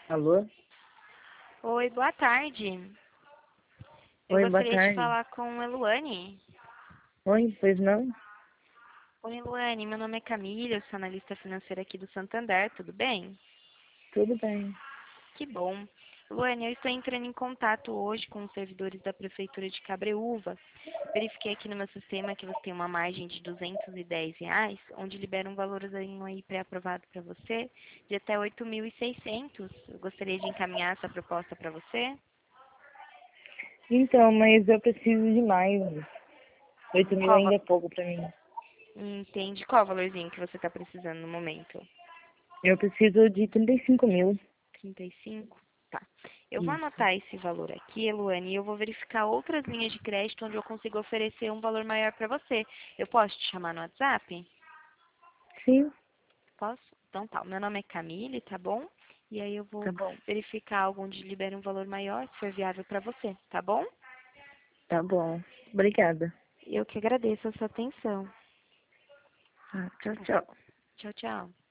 Alô? Oi, boa tarde. Eu Oi, boa gostaria de tarde. falar com a Eluane. Oi, pois não? Oi, Eluane, meu nome é Camila, eu sou analista financeira aqui do Santander, tudo bem? Tudo bem. Que bom. Eluane, eu estou entrando em contato hoje com os servidores da Prefeitura de Cabreúva. Verifiquei aqui no meu sistema que você tem uma margem de R$ 210, onde libera um valorzinho aí pré-aprovado para você de até 8.600. Eu gostaria de encaminhar essa proposta para você. Então, mas eu preciso de mais. 8.000 Qual, ainda é pouco pra mim. entende qual valorzinho que você está precisando no momento? Eu preciso de 35.000. 35. Tá. Eu vou Isso. anotar esse valor aqui, Eluane, e eu vou verificar outras linhas de crédito onde eu consigo oferecer um valor maior para você. Eu posso te chamar no WhatsApp? Sim, Posso? Então tá. O meu nome é Camille, tá bom? E aí eu tá vou bom. verificar algo onde libera um valor maior, se for viável para você, tá bom? Tá bom. Obrigada. Eu que agradeço a sua atenção. Ah, tchau, tchau. Tchau, tchau.